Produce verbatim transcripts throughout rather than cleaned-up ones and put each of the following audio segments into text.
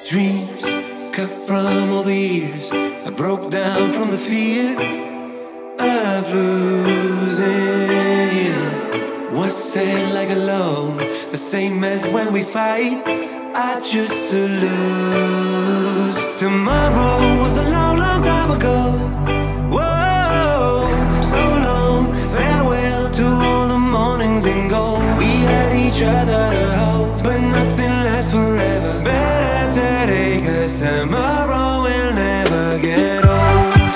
Dreams cut from all the years I broke down from the fear of losing you. Was it like alone, the same as when we fight? I choose to lose. Tomorrow was a long, long time ago. Whoa, so long. Farewell to all the mornings and gold. We had each other to hold, but nothing lasts forever. Better today, 'cause tomorrow will never get old.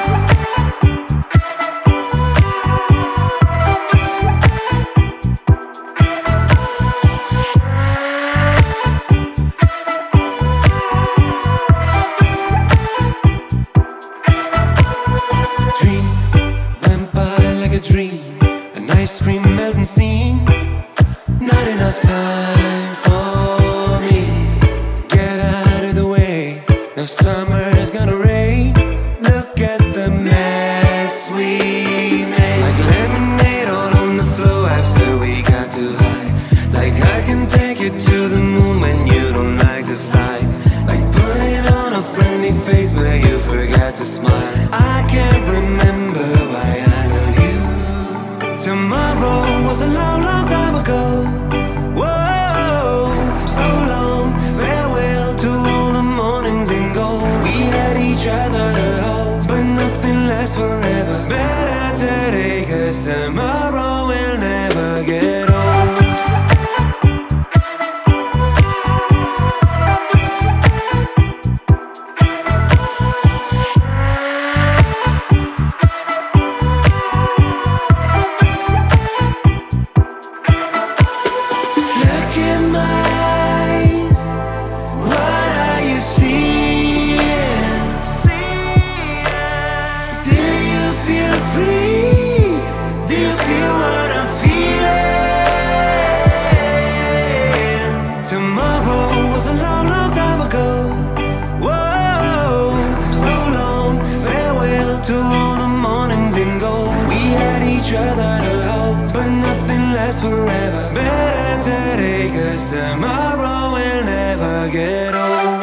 Dream went by like a dream, an ice cream melting scene. Not enough time for me to get out of the way. Now summer is gonna rain. Look at the mess we made. Like lemonade all on the floor after we got too high. Like I can take you to the moon when you don't like to fly. Like putting on a friendly face but you forgot to smile. I can't remember why I love you. Tomorrow was a long, long time ago. Whoa, so long. Farewell to all the mornings and gold. We had each other to hold, but nothing lasts forever. Better today, 'cause tomorrow will never get old. Tomorrow was a long, long time ago. Whoa, so long. Farewell to all the mornings and gold. We had each other to hold, but nothing lasts forever. Better today, 'cause tomorrow will never get old.